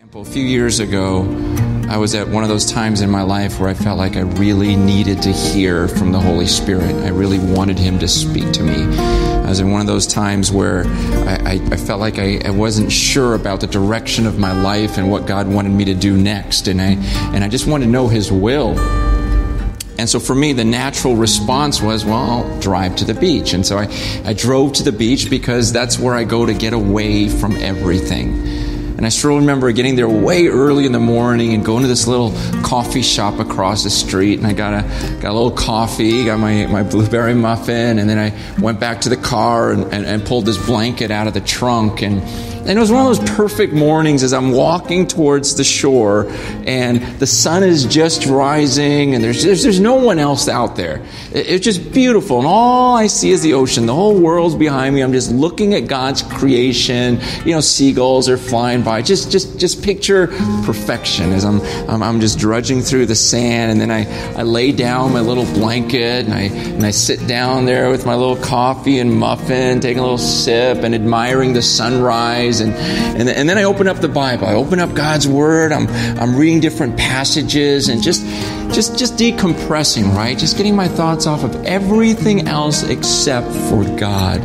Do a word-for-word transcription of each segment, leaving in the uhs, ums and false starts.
A few years ago, I was at one of those times in my life where I felt like I really needed to hear from the Holy Spirit. I really wanted Him to speak to me. I was in one of those times where I, I, I felt like I, I wasn't sure about the direction of my life and what God wanted me to do next. And I, and I just wanted to know His will. And so for me, the natural response was, well, I'll drive to the beach. And so I, I drove to the beach because that's where I go to get away from everything. And I still remember getting there way early in the morning and going to this little coffee shop across the street. And I got a got a little coffee, got my, my blueberry muffin, and then I went back to the car and, and, and pulled this blanket out of the trunk. And, and it was one of those perfect mornings as I'm walking towards the shore and the sun is just rising and there's there's, there's no one else out there. It, it's just beautiful. And all I see is the ocean. The whole world's behind me. I'm just looking at God's creation. You know, seagulls are flying by. Just, just, just picture perfection as I'm, I'm, I'm just drudging through the sand, and then I, I lay down my little blanket, and I, and I sit down there with my little coffee and muffin, taking a little sip, and admiring the sunrise, and, and, and then I open up the Bible. I open up God's Word. I'm, I'm reading different passages, and just, just, just decompressing, right? Just getting my thoughts off of everything else except for God.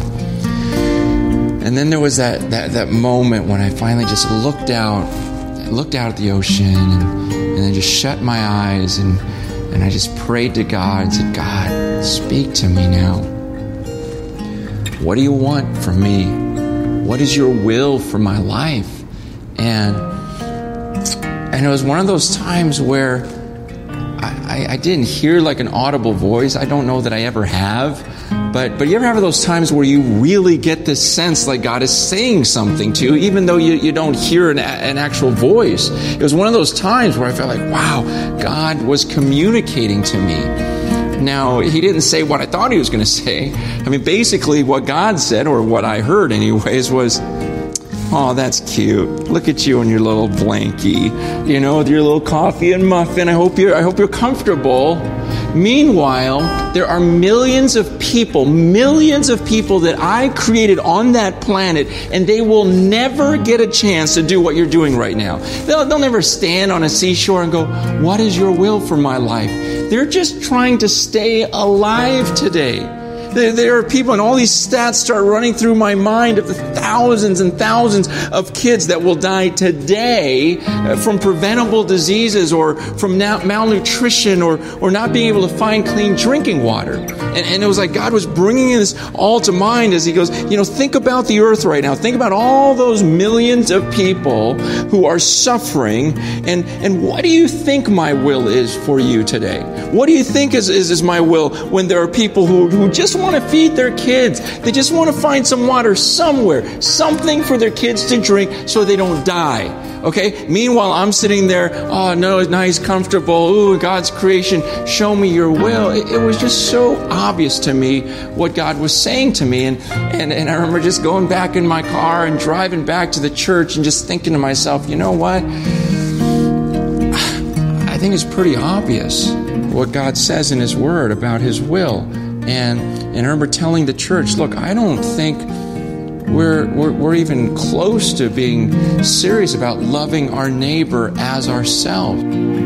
And then there was that, that, that moment when I finally just looked out, looked out at the ocean and, and then just shut my eyes and, and I just prayed to God and said, God, speak to me now. What do you want from me? What is your will for my life? And, and it was one of those times where I, I, I didn't hear like an audible voice. I don't know that I ever have. But but you ever have those times where you really get this sense like God is saying something to you, even though you, you don't hear an, an actual voice? It was one of those times where I felt like, wow, God was communicating to me. Now, He didn't say what I thought He was going to say. I mean, basically what God said, or what I heard anyways, was, oh, that's cute. Look at you in your little blankie, you know, with your little coffee and muffin. I hope you're, I hope you're comfortable. Meanwhile, there are millions of people, millions of people that I created on that planet, and they will never get a chance to do what you're doing right now. They'll, they'll never stand on a seashore and go, what is your will for my life? They're just trying to stay alive today. There are people, and all these stats start running through my mind of the thousands and thousands of kids that will die today from preventable diseases or from malnutrition or, or not being able to find clean drinking water. And, and it was like God was bringing this all to mind as He goes, you know, think about the earth right now. Think about all those millions of people who are suffering. And, and what do you think my will is for you today? What do you think is, is, is my will when there are people who, who just want to feed their kids? They just want to find some water somewhere, something for their kids to drink so they don't die. Okay? Meanwhile, I'm sitting there, oh, no, now He's comfortable. Ooh, God's creation, show me your will. It, it was just so obvious to me what God was saying to me. And, and, and I remember just going back in my car and driving back to the church and just thinking to myself, you know what? I think it's pretty obvious what God says in His Word about His will. And, and I remember telling the church, look, I don't think we're, we're, we're even close to being serious about loving our neighbor as ourselves.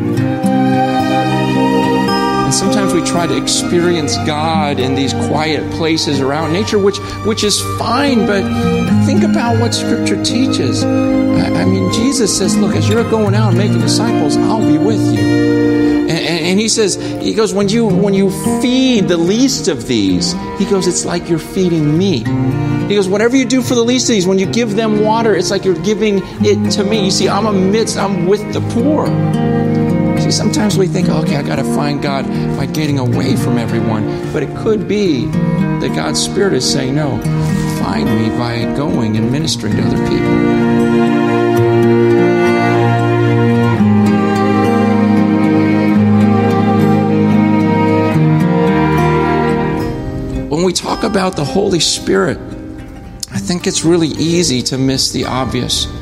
And sometimes we try to experience God in these quiet places around nature, which which is fine, but think about what Scripture teaches. I, I mean, Jesus says, look, as you're going out and making disciples, I'll be with you. And, and, and He says, He goes, when you when you feed the least of these, He goes, it's like you're feeding me. He goes, whatever you do for the least of these, when you give them water, it's like you're giving it to me. You see, I'm amidst, I'm with the poor. See, sometimes we think, okay, I got to find God by getting away from everyone. But it could be that God's Spirit is saying, no, find me by going and ministering to other people. When we talk about the Holy Spirit, I think it's really easy to miss the obvious.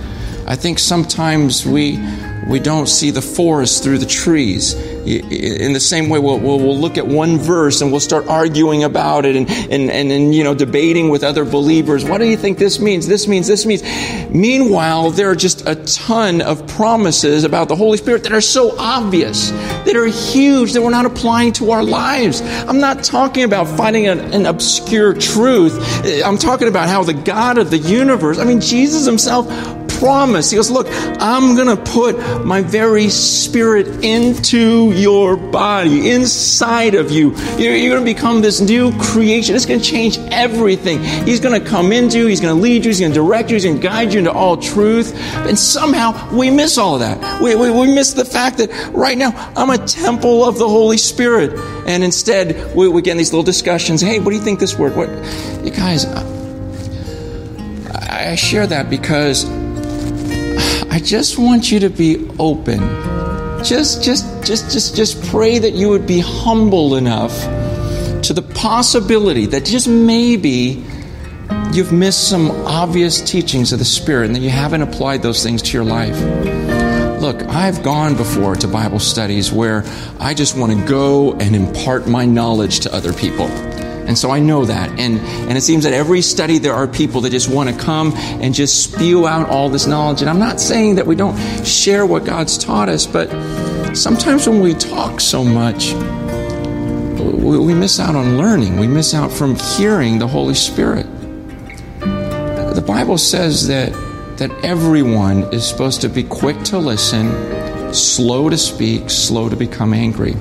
I think sometimes we we don't see the forest through the trees. In the same way, we'll, we'll, we'll look at one verse and we'll start arguing about it and, and, and, and, you know, debating with other believers. What do you think this means? This means, this means. Meanwhile, there are just a ton of promises about the Holy Spirit that are so obvious, that are huge, that we're not applying to our lives. I'm not talking about finding an, an obscure truth. I'm talking about how the God of the universe, I mean, Jesus himself promised. He goes, look, I'm going to put my very Spirit into your body, inside of you. You're, you're going to become this new creation. It's going to change everything. He's going to come into you. He's going to lead you. He's going to direct you. He's going to guide you into all truth. And somehow we miss all of that. We, we, we miss the fact that right now I'm a temple of the Holy Spirit. And instead we, we get in these little discussions. Hey, what do you think this word? What, you guys, I, I share that because I just want you to be open. Just, just, just, just, just pray that you would be humble enough to the possibility that just maybe you've missed some obvious teachings of the Spirit and that you haven't applied those things to your life. Look, I've gone before to Bible studies where I just want to go and impart my knowledge to other people. And so I know that. And, and it seems that every study there are people that just want to come and just spew out all this knowledge. And I'm not saying that we don't share what God's taught us, but sometimes when we talk so much, we, we miss out on learning. We miss out from hearing the Holy Spirit. The Bible says that, that everyone is supposed to be quick to listen, slow to speak, slow to become angry.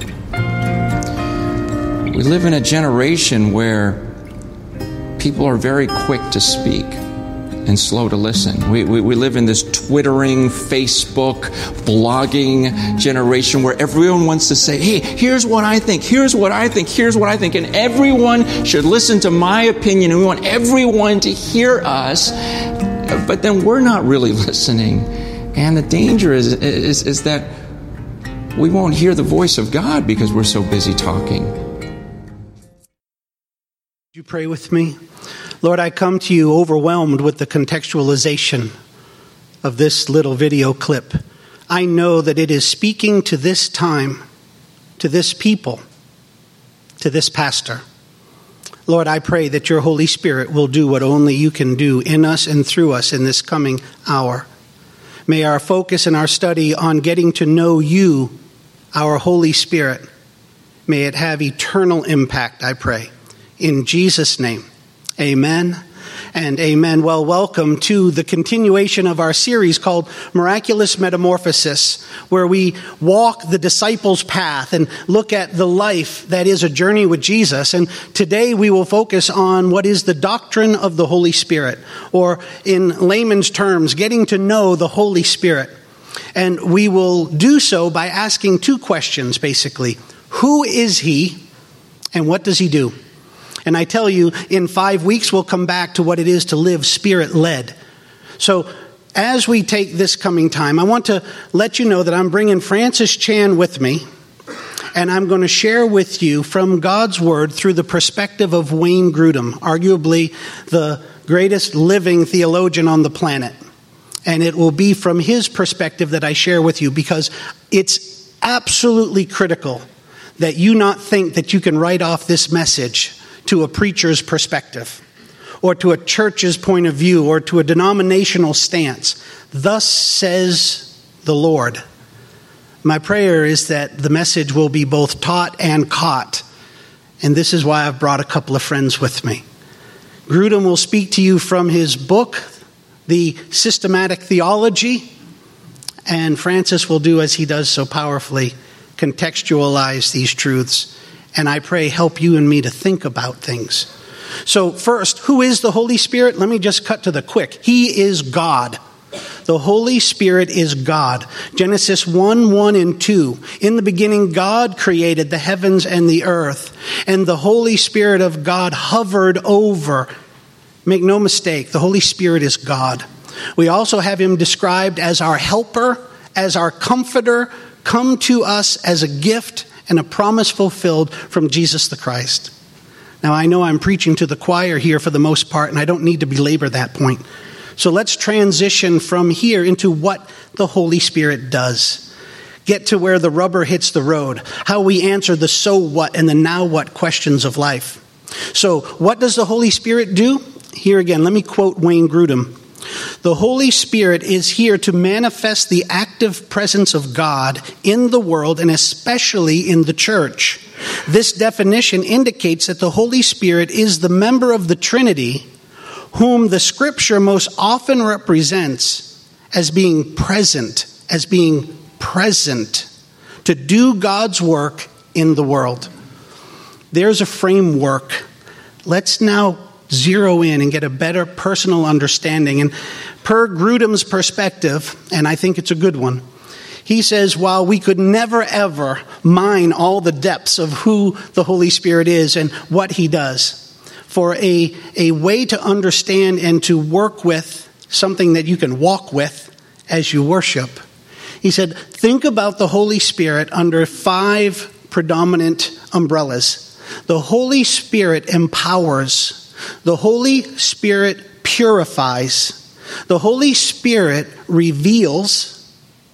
We live in a generation where people are very quick to speak and slow to listen. We, we, we live in this Twittering, Facebook, blogging generation where everyone wants to say, hey, here's what I think, here's what I think, here's what I think, and everyone should listen to my opinion, and we want everyone to hear us, but then we're not really listening. And the danger is, is, is that we won't hear the voice of God because we're so busy talking. You pray with me? Lord, I come to you overwhelmed with the contextualization of this little video clip. I know that it is speaking to this time, to this people, to this pastor. Lord, I pray that your Holy Spirit will do what only you can do in us and through us in this coming hour. May our focus in our study on getting to know you, our Holy Spirit, may it have eternal impact, I pray. In Jesus' name, amen and amen. Well, welcome to the continuation of our series called Miraculous Metamorphosis, where we walk the disciples' path and look at the life that is a journey with Jesus. And today we will focus on what is the doctrine of the Holy Spirit, or in layman's terms, getting to know the Holy Spirit. And we will do so by asking two questions, basically. Who is he, and what does he do? And I tell you, in five weeks, we'll come back to what it is to live Spirit-led. So as we take this coming time, I want to let you know that I'm bringing Francis Chan with me, and I'm going to share with you from God's Word through the perspective of Wayne Grudem, arguably the greatest living theologian on the planet. And it will be from his perspective that I share with you, because it's absolutely critical that you not think that you can write off this message to a preacher's perspective, or to a church's point of view, or to a denominational stance. Thus says the Lord. My prayer is that the message will be both taught and caught. And this is why I've brought a couple of friends with me. Grudem will speak to you from his book, The Systematic Theology. And Francis will do as he does so powerfully, contextualize these truths. And I pray help you and me to think about things. So first, who is the Holy Spirit? Let me just cut to the quick. He is God. The Holy Spirit is God. Genesis one, one and two. In the beginning, God created the heavens and the earth, and the Holy Spirit of God hovered over. Make no mistake, the Holy Spirit is God. We also have him described as our helper, as our comforter, come to us as a gift and a promise fulfilled from Jesus the Christ. Now, I know I'm preaching to the choir here for the most part, and I don't need to belabor that point. So let's transition from here into what the Holy Spirit does. Get to where the rubber hits the road, how we answer the so what and the now what questions of life. So what does the Holy Spirit do? Here again, let me quote Wayne Grudem. The Holy Spirit is here to manifest the active presence of God in the world and especially in the church. This definition indicates that the Holy Spirit is the member of the Trinity whom the Scripture most often represents as being present, as being present to do God's work in the world. There's a framework. Let's now zero in and get a better personal understanding. And per Grudem's perspective, and I think it's a good one, he says, while we could never ever mine all the depths of who the Holy Spirit is and what he does, for a, a way to understand and to work with something that you can walk with as you worship, he said, think about the Holy Spirit under five predominant umbrellas. The Holy Spirit empowers. The Holy Spirit purifies. The Holy Spirit reveals.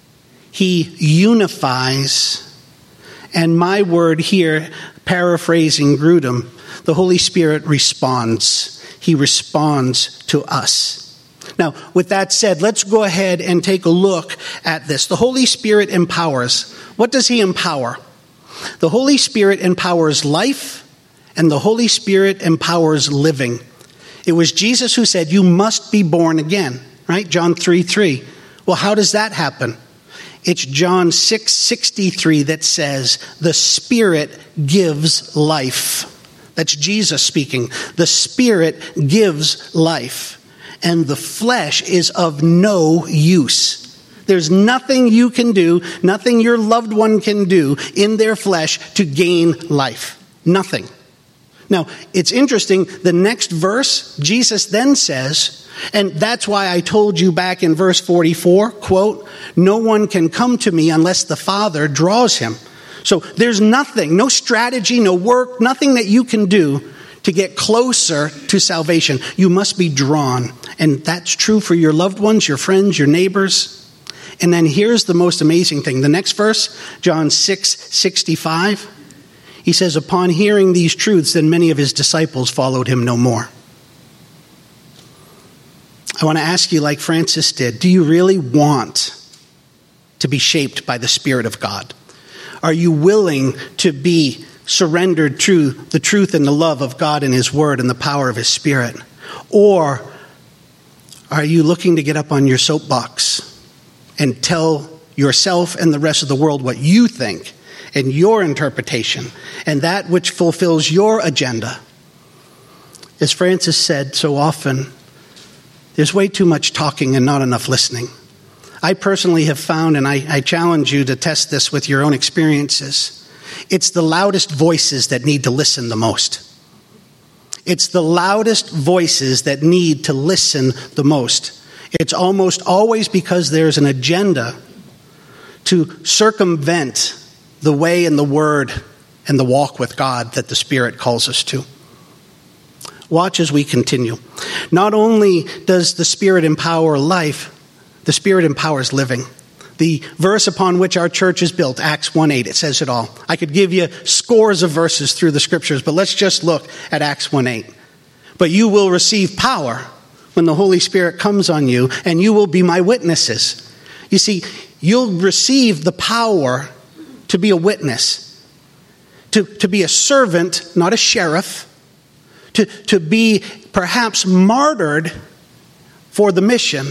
He unifies. And my word here, paraphrasing Grudem, the Holy Spirit responds. He responds to us. Now, with that said, let's go ahead and take a look at this. The Holy Spirit empowers. What does he empower? The Holy Spirit empowers life, and the Holy Spirit empowers living. It was Jesus who said, you must be born again, right? John three three. Well, how does that happen? It's John six sixty-three that says, the Spirit gives life. That's Jesus speaking. The Spirit gives life, and the flesh is of no use. There's nothing you can do, nothing your loved one can do in their flesh to gain life. Nothing. Now, it's interesting, the next verse, Jesus then says, and that's why I told you back in verse forty-four, quote, no one can come to me unless the Father draws him. So there's nothing, no strategy, no work, nothing that you can do to get closer to salvation. You must be drawn. And that's true for your loved ones, your friends, your neighbors. And then here's the most amazing thing. The next verse, John six sixty-five. He says, upon hearing these truths, then many of his disciples followed him no more. I want to ask you, like Francis did, do you really want to be shaped by the Spirit of God? Are you willing to be surrendered to the truth and the love of God and his word and the power of his Spirit? Or are you looking to get up on your soapbox and tell yourself and the rest of the world what you think and your interpretation, and that which fulfills your agenda? As Francis said so often, there's way too much talking and not enough listening. I personally have found, and I, I challenge you to test this with your own experiences, it's the loudest voices that need to listen the most. It's the loudest voices that need to listen the most. It's almost always because there's an agenda to circumvent the way and the word and the walk with God that the Spirit calls us to. Watch as we continue. Not only does the Spirit empower life, the Spirit empowers living. The verse upon which our church is built, Acts one eight, it says it all. I could give you scores of verses through the scriptures, but let's just look at Acts one eight. But you will receive power when the Holy Spirit comes on you, and you will be my witnesses. You see, you'll receive the power to be a witness, to, to be a servant, not a sheriff, to, to be perhaps martyred for the mission,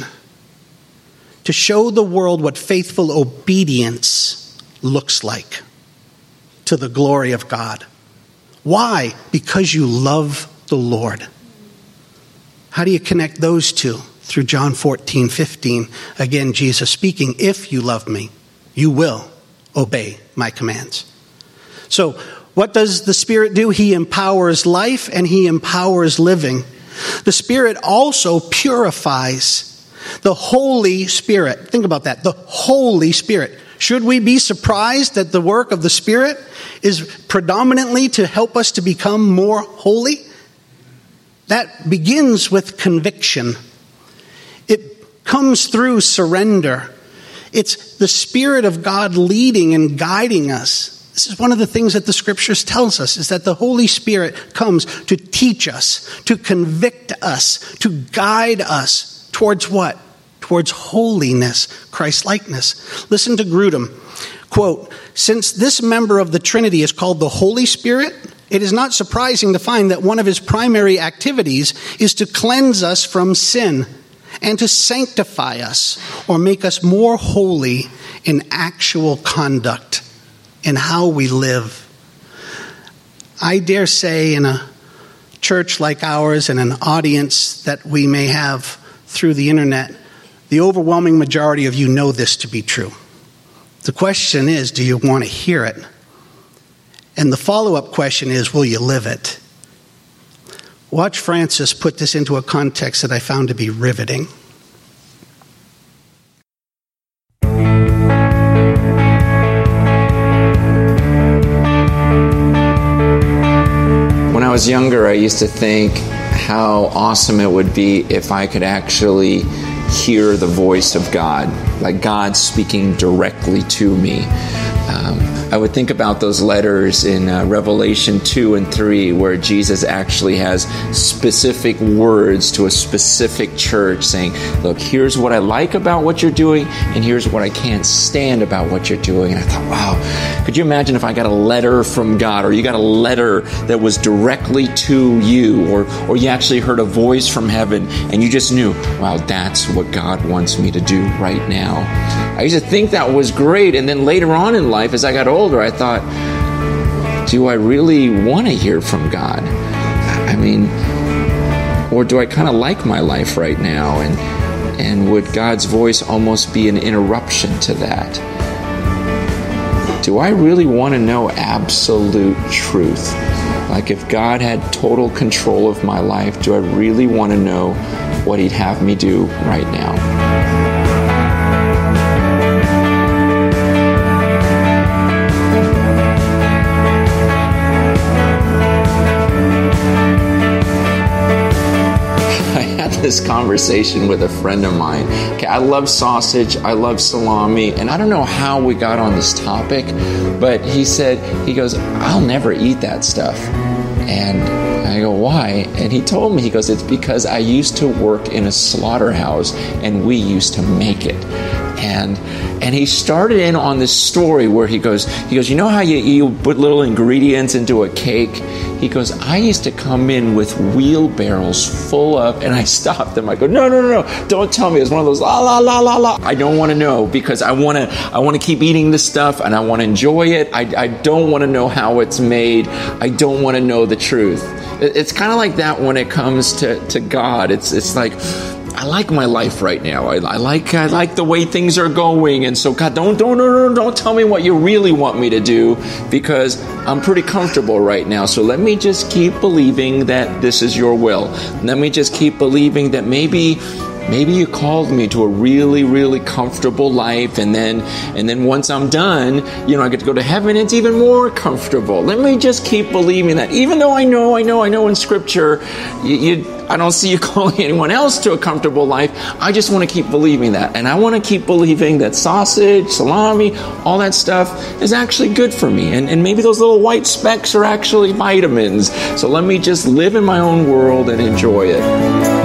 to show the world what faithful obedience looks like to the glory of God. Why? Because you love the Lord. How do you connect those two? Through John fourteen fifteen. Again, Jesus speaking, if you love me, you will obey my commands. So what does the Spirit do? He empowers life and he empowers living. The Spirit also purifies. The Holy Spirit. Think about that. The Holy Spirit. Should we be surprised that the work of the Spirit is predominantly to help us to become more holy? That begins with conviction. comes through surrender. It's the Spirit of God leading and guiding us. This is one of the things that the Scriptures tells us, is that the Holy Spirit comes to teach us, to convict us, to guide us towards what? Towards holiness, Christ-likeness. Listen to Grudem. Quote, "Since this member of the Trinity is called the Holy Spirit, it is not surprising to find that one of his primary activities is to cleanse us from sin and to sanctify us or make us more holy in actual conduct, in how we live." I dare say in a church like ours and an audience that we may have through the internet, the overwhelming majority of you know this to be true. The question is, do you want to hear it? And the follow-up question is, will you live it? Watch Francis put this into a context that I found to be riveting. When I was younger, I used to think how awesome it would be if I could actually hear the voice of God, like God speaking directly to me. Um, I would think about those letters in uh, Revelation two and three where Jesus actually has specific words to a specific church saying, look, here's what I like about what you're doing, and here's what I can't stand about what you're doing. And I thought, wow, could you imagine if I got a letter from God, or you got a letter that was directly to you, or, or you actually heard a voice from heaven and you just knew, wow, that's what God wants me to do right now. I used to think that was great, and then later on in life, as I got older, I thought, do I really want to hear from God? I mean, or do I kind of like my life right now? And and would God's voice almost be an interruption to that? Do I really want to know absolute truth? Like if God had total control of my life, do I really want to know what He'd have me do right now? This conversation with a friend of mine. Okay, I love sausage, I love salami, and I don't know how we got on this topic, but he said, he goes, I'll never eat that stuff. And I go, why? And he told me, he goes, it's because I used to work in a slaughterhouse and we used to make it. And and he started in on this story where he goes, he goes, you know how you, you put little ingredients into a cake? He goes, I used to come in with wheelbarrows full of, and I stopped him. I go, no, no, no, no, don't tell me. It's one of those la, la, la, la, la. I don't want to know because I want to I want to keep eating this stuff and I want to enjoy it. I, I don't want to know how it's made. I don't want to know the truth. It's kind of like that when it comes to, to God. It's it's like, I like my life right now. I, I like I like the way things are going, and so God, don't don't don't don't tell me what you really want me to do because I'm pretty comfortable right now. So let me just keep believing that this is your will. Let me just keep believing that maybe. Maybe you called me to a really, really comfortable life, and then and then once I'm done, you know, I get to go to heaven, it's even more comfortable. Let me just keep believing that. Even though I know, I know, I know in Scripture, you, you, I don't see you calling anyone else to a comfortable life. I just want to keep believing that. And I want to keep believing that sausage, salami, all that stuff is actually good for me. And, and maybe those little white specks are actually vitamins. So let me just live in my own world and enjoy it.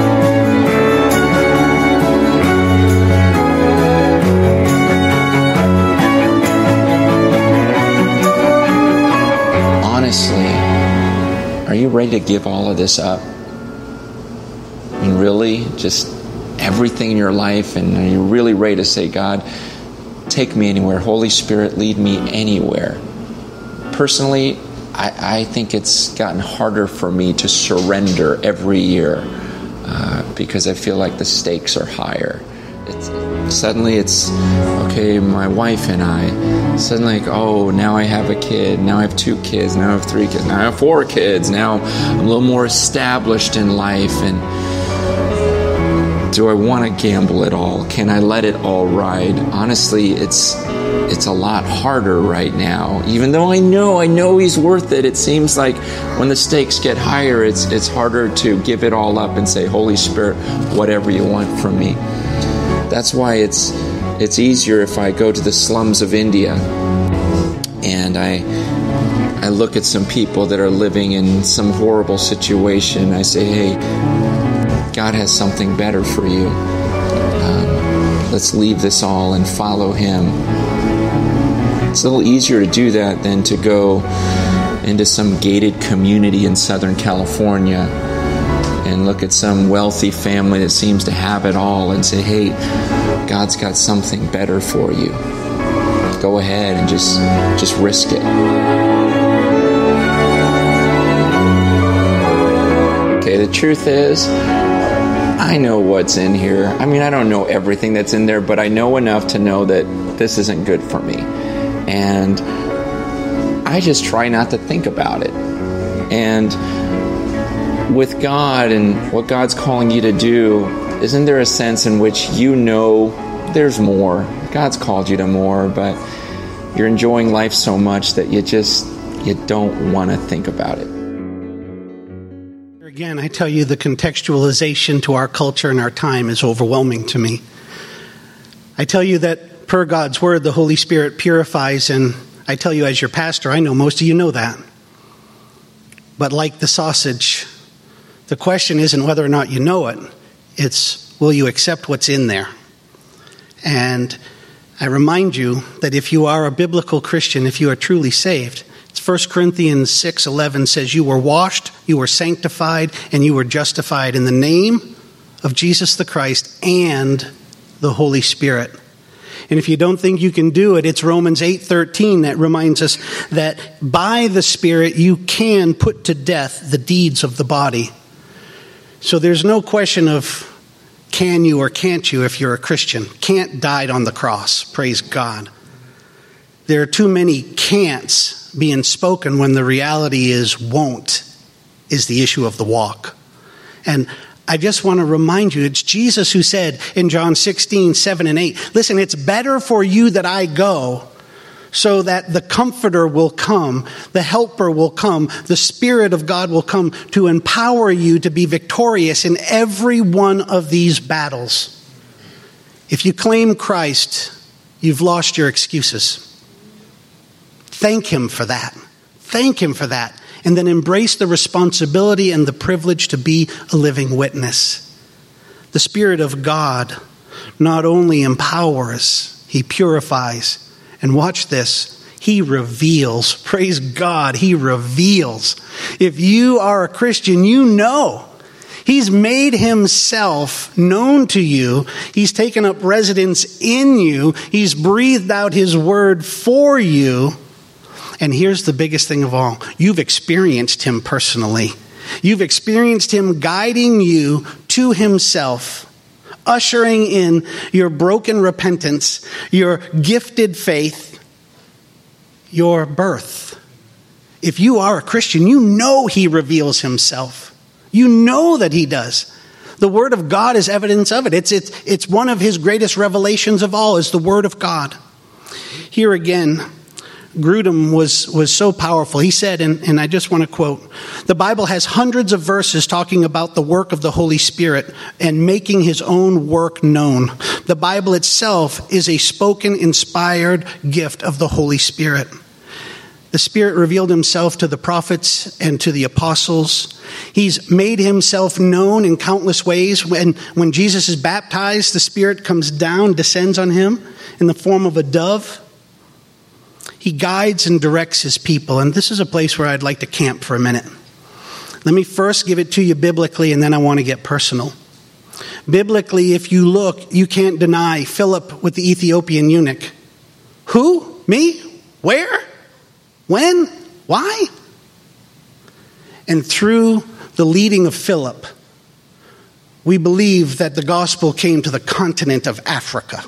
Are you ready to give all of this up? I mean, really? Just everything in your life? And are you really ready to say, God, take me anywhere. Holy Spirit, lead me anywhere. Personally, I, I think it's gotten harder for me to surrender every year uh, because I feel like the stakes are higher. It's, suddenly it's, okay, my wife and I, suddenly like, oh, now I have a kid, now I have two kids, now I have three kids, now I have four kids, now I'm a little more established in life, and do I want to gamble it all? Can I let it all ride? Honestly, it's it's a lot harder right now. Even though I know, I know He's worth it, it seems like when the stakes get higher, it's it's harder to give it all up and say, Holy Spirit, whatever you want from me. That's why it's it's easier if I go to the slums of India and I I look at some people that are living in some horrible situation. I say, hey, God has something better for you. Um, let's leave this all and follow Him. It's a little easier to do that than to go into some gated community in Southern California and look at some wealthy family that seems to have it all and say, hey, God's got something better for you. Go ahead and just just risk it. Okay, the truth is, I know what's in here. I mean, I don't know everything that's in there, but I know enough to know that this isn't good for me. And I just try not to think about it. And with God and what God's calling you to do, isn't there a sense in which you know there's more? God's called you to more, but you're enjoying life so much that you just, you don't want to think about it. Again, I tell you, the contextualization to our culture and our time is overwhelming to me. I tell you that per God's word, the Holy Spirit purifies, and I tell you as your pastor, I know most of you know that. But like the sausage, the question isn't whether or not you know it, it's will you accept what's in there? And I remind you that if you are a biblical Christian, if you are truly saved, First Corinthians six eleven says you were washed, you were sanctified, and you were justified in the name of Jesus the Christ and the Holy Spirit. And if you don't think you can do it, it's Romans eight thirteen that reminds us that by the Spirit you can put to death the deeds of the body. So there's no question of can you or can't you if you're a Christian. Can't died on the cross. Praise God. There are too many can'ts being spoken when the reality is won't is the issue of the walk. And I just want to remind you, it's Jesus who said in John sixteen, seven and eight, listen, it's better for you that I go so that the Comforter will come, the Helper will come, the Spirit of God will come to empower you to be victorious in every one of these battles. If you claim Christ, you've lost your excuses. Thank Him for that. Thank Him for that. And then embrace the responsibility and the privilege to be a living witness. The Spirit of God not only empowers, He purifies. And watch this, He reveals. Praise God, He reveals. If you are a Christian, you know He's made Himself known to you. He's taken up residence in you. He's breathed out His word for you. And here's the biggest thing of all. You've experienced Him personally. You've experienced Him guiding you to Himself, ushering in your broken repentance, your gifted faith, your birth. If you are a Christian, you know He reveals Himself. You know that He does. The Word of God is evidence of it. It's, it's, it's one of His greatest revelations of all is the Word of God. Here again, Grudem was, was so powerful. He said, and, and I just want to quote, the Bible has hundreds of verses talking about the work of the Holy Spirit and making His own work known. The Bible itself is a spoken, inspired gift of the Holy Spirit. The Spirit revealed Himself to the prophets and to the apostles. He's made Himself known in countless ways. When, when Jesus is baptized, the Spirit comes down, descends on Him in the form of a dove. He guides and directs His people. And this is a place where I'd like to camp for a minute. Let me first give it to you biblically, and then I want to get personal. Biblically, if you look, you can't deny Philip with the Ethiopian eunuch. Who? Me? Where? When? Why? And through the leading of Philip, we believe that the gospel came to the continent of Africa.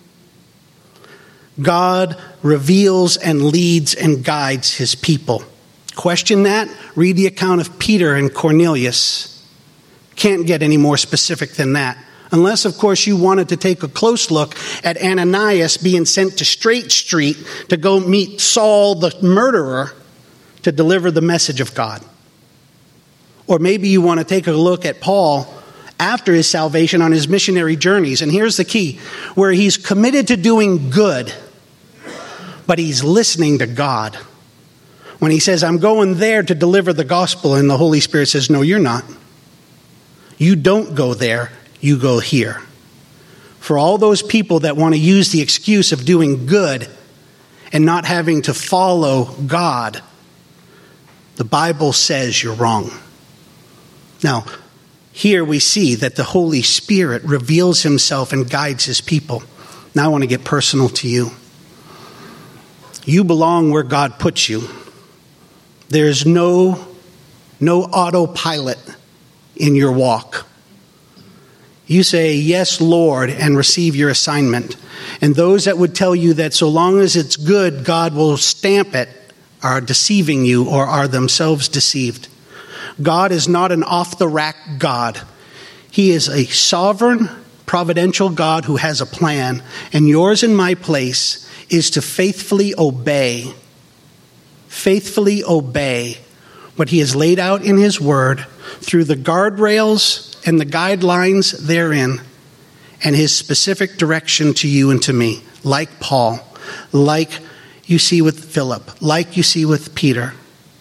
God reveals and leads and guides His people. Question that? Read the account of Peter and Cornelius. Can't get any more specific than that. Unless, of course, you wanted to take a close look at Ananias being sent to Straight Street to go meet Saul, the murderer, to deliver the message of God. Or maybe you want to take a look at Paul after his salvation on his missionary journeys. And here's the key, where he's committed to doing good, but he's listening to God. When he says, I'm going there to deliver the gospel, and the Holy Spirit says, no, you're not. You don't go there, you go here. For all those people that want to use the excuse of doing good and not having to follow God, the Bible says you're wrong. Now, here we see that the Holy Spirit reveals himself and guides his people. Now I want to get personal to you. You belong where God puts you. There's no, no autopilot in your walk. You say, yes, Lord, and receive your assignment. And those that would tell you that so long as it's good, God will stamp it, are deceiving you or are themselves deceived. God is not an off-the-rack God. He is a sovereign, providential God who has a plan. And yours and my place is to faithfully obey, faithfully obey what he has laid out in his word through the guardrails and the guidelines therein and his specific direction to you and to me, like Paul, like you see with Philip, like you see with Peter.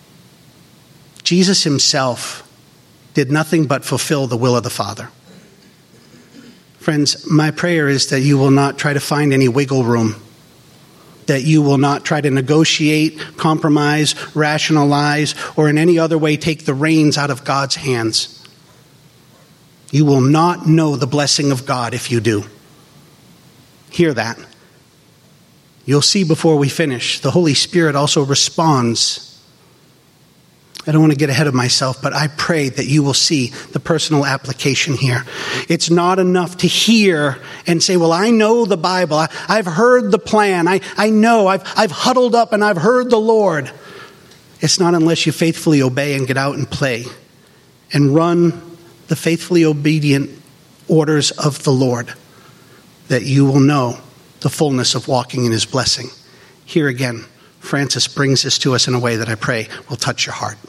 Jesus himself did nothing but fulfill the will of the Father. Friends, my prayer is that you will not try to find any wiggle room, that you will not try to negotiate, compromise, rationalize, or in any other way take the reins out of God's hands. You will not know the blessing of God if you do. Hear that. You'll see before we finish, the Holy Spirit also responds. I don't want to get ahead of myself, but I pray that you will see the personal application here. It's not enough to hear and say, well, I know the Bible. I, I've heard the plan. I, I know. I've, I've huddled up and I've heard the Lord. It's not unless you faithfully obey and get out and play and run the faithfully obedient orders of the Lord that you will know the fullness of walking in his blessing. Here again, Francis brings this to us in a way that I pray will touch your heart.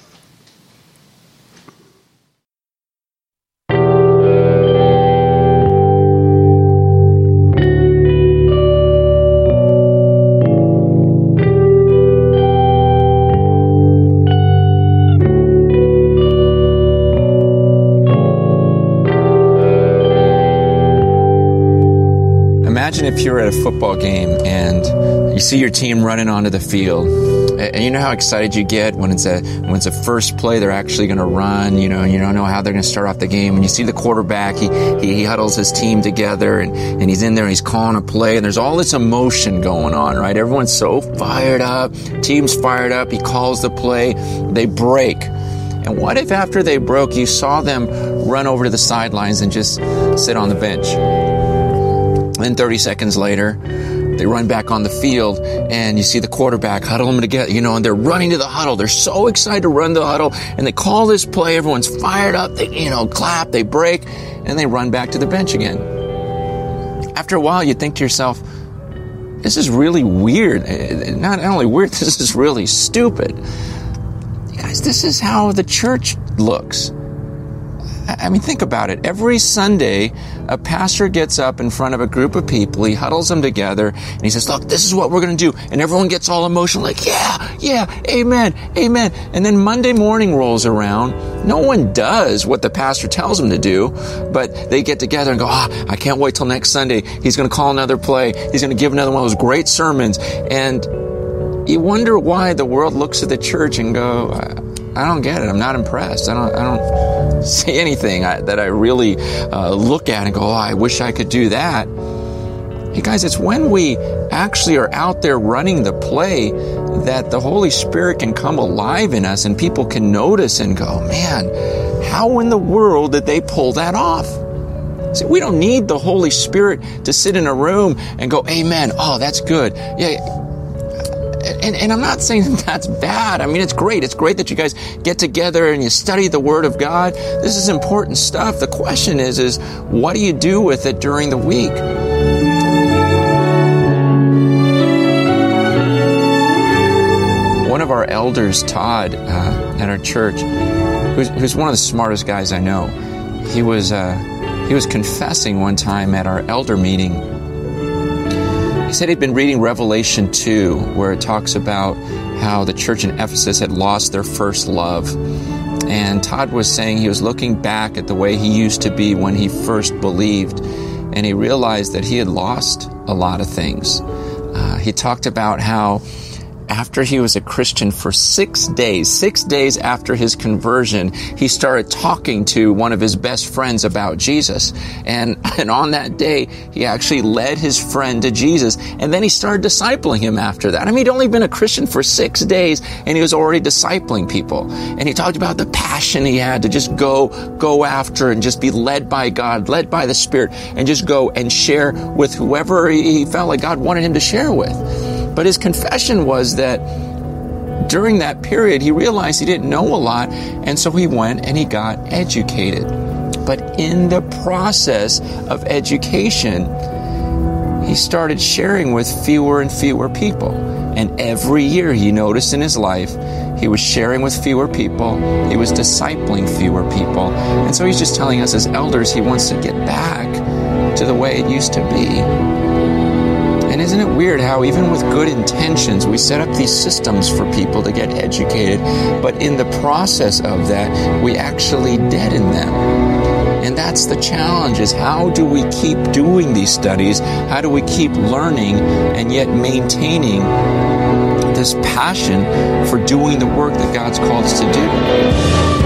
Imagine if you're at a football game and you see your team running onto the field, and you know how excited you get when it's a when it's a first play they're actually going to run, you know, and you don't know how they're going to start off the game. And you see the quarterback, he he, he huddles his team together, and, and he's in there and he's calling a play, and there's all this emotion going on, right? Everyone's so fired up, team's fired up, he calls the play, they break. And what if after they broke, you saw them run over to the sidelines and just sit on the bench? Then thirty seconds later, they run back on the field, and you see the quarterback huddle them together, you know, and they're running to the huddle. They're so excited to run to the huddle, and they call this play. Everyone's fired up. They, you know, clap, they break, and they run back to the bench again. After a while, you think to yourself, this is really weird. Not only weird, this is really stupid. You guys, this is how the church looks. I mean, think about it. Every Sunday, a pastor gets up in front of a group of people, he huddles them together, and he says, look, this is what we're going to do. And everyone gets all emotional, like, yeah, yeah, amen, amen. And then Monday morning rolls around. No one does what the pastor tells them to do, but they get together and go, ah, oh, I can't wait till next Sunday. He's going to call another play. He's going to give another one of those great sermons. And you wonder why the world looks at the church and go, I don't get it. I'm not impressed. I don't, I don't see anything I, that I really uh, look at and go, oh, I wish I could do that. Hey guys, it's when we actually are out there running the play that the Holy Spirit can come alive in us and people can notice and go, man, how in the world did they pull that off? See, we don't need the Holy Spirit to sit in a room and go, amen, oh, that's good. Yeah. And, and I'm not saying that that's bad. I mean, it's great. It's great that you guys get together and you study the Word of God. This is important stuff. The question is, is what do you do with it during the week? One of our elders, Todd, uh, at our church, who's, who's one of the smartest guys I know, he was uh, He was confessing one time at our elder meeting. He said he'd been reading Revelation two, where it talks about how the church in Ephesus had lost their first love. And Todd was saying he was looking back at the way he used to be when he first believed, and he realized that he had lost a lot of things. Uh, he talked about how after he was a Christian for six days, six days after his conversion, he started talking to one of his best friends about Jesus. And, and on that day, he actually led his friend to Jesus. And then he started discipling him after that. I mean, he'd only been a Christian for six days and he was already discipling people. And he talked about the passion he had to just go, go after and just be led by God, led by the Spirit, and just go and share with whoever he felt like God wanted him to share with. But his confession was that during that period, he realized he didn't know a lot, and so he went and he got educated. But in the process of education, he started sharing with fewer and fewer people. And every year he noticed in his life, he was sharing with fewer people, he was discipling fewer people. And so he's just telling us as elders, he wants to get back to the way it used to be. And isn't it weird how even with good intentions, we set up these systems for people to get educated, but in the process of that, we actually deaden them. And that's the challenge, is how do we keep doing these studies? How do we keep learning and yet maintaining this passion for doing the work that God's called us to do?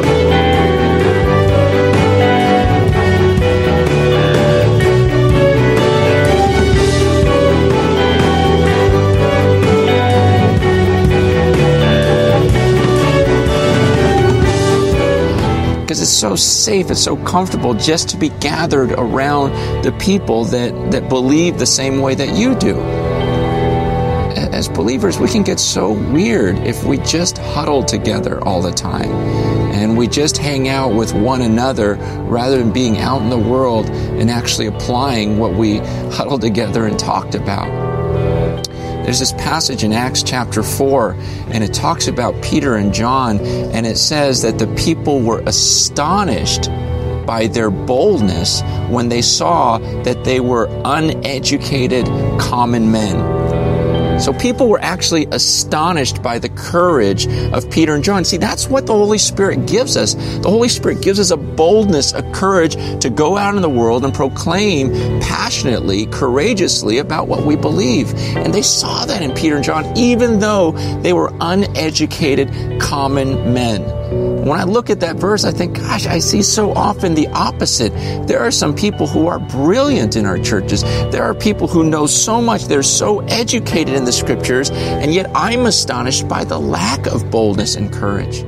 Because it's so safe, it's so comfortable just to be gathered around the people that, that believe the same way that you do. As believers, we can get so weird if we just huddle together all the time and we just hang out with one another rather than being out in the world and actually applying what we huddled together and talked about. There's this passage in Acts chapter four, and it talks about Peter and John, and it says that the people were astonished by their boldness when they saw that they were uneducated common men. So people were actually astonished by the courage of Peter and John. See, that's what the Holy Spirit gives us. The Holy Spirit gives us a boldness, a courage to go out in the world and proclaim passionately, courageously about what we believe. And they saw that in Peter and John, even though they were uneducated common men. When I look at that verse, I think, gosh, I see so often the opposite. There are some people who are brilliant in our churches. There are people who know so much. They're so educated in the Scriptures, and yet I'm astonished by the lack of boldness and courage.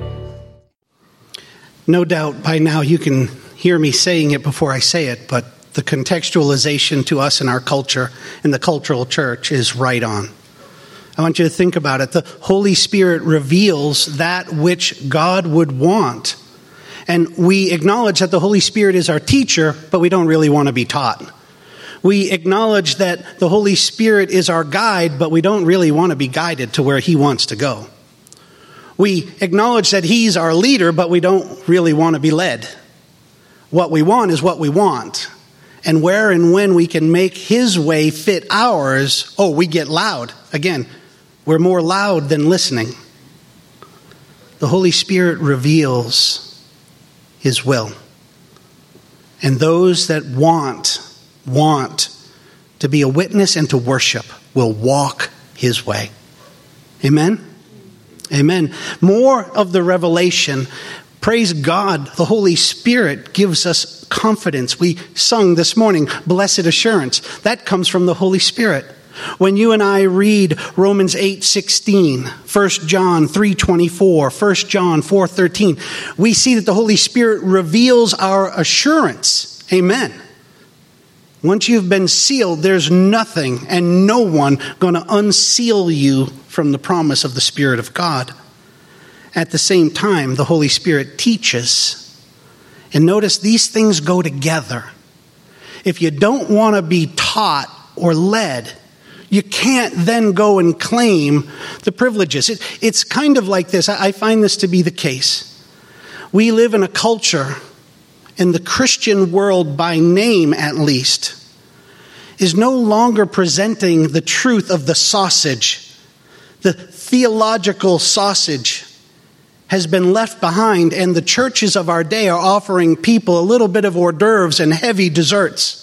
No doubt by now you can hear me saying it before I say it, but the contextualization to us in our culture, in the cultural church, is right on. I want you to think about it. The Holy Spirit reveals that which God would want. And we acknowledge that the Holy Spirit is our teacher, but we don't really want to be taught. We acknowledge that the Holy Spirit is our guide, but we don't really want to be guided to where He wants to go. We acknowledge that He's our leader, but we don't really want to be led. What we want is what we want. And where and when we can make His way fit ours, oh, we get loud. Again, we're more loud than listening. The Holy Spirit reveals His will. And those that want, want to be a witness and to worship will walk His way. Amen? Amen. More of the revelation. Praise God, the Holy Spirit gives us confidence. We sung this morning, blessed assurance. That comes from the Holy Spirit. When you and I read Romans eight sixteen, First John three twenty-four, First John four thirteen, we see that the Holy Spirit reveals our assurance. Amen. Once you've been sealed, there's nothing and no one going to unseal you from the promise of the Spirit of God. At the same time, the Holy Spirit teaches. And notice these things go together. If you don't want to be taught or led, you can't then go and claim the privileges. It, it's kind of like this. I, I find this to be the case. We live in a culture in the Christian world, by name at least, is no longer presenting the truth of the sausage. The theological sausage has been left behind, and the churches of our day are offering people a little bit of hors d'oeuvres and heavy desserts.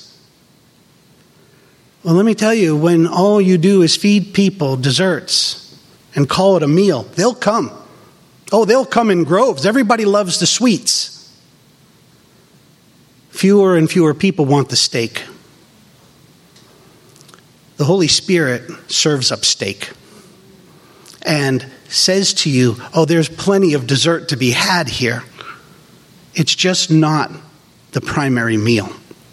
Well, let me tell you, when all you do is feed people desserts and call it a meal, they'll come. Oh, they'll come in droves. Everybody loves the sweets. Fewer and fewer people want the steak. The Holy Spirit serves up steak and says to you, oh, there's plenty of dessert to be had here. It's just not the primary meal.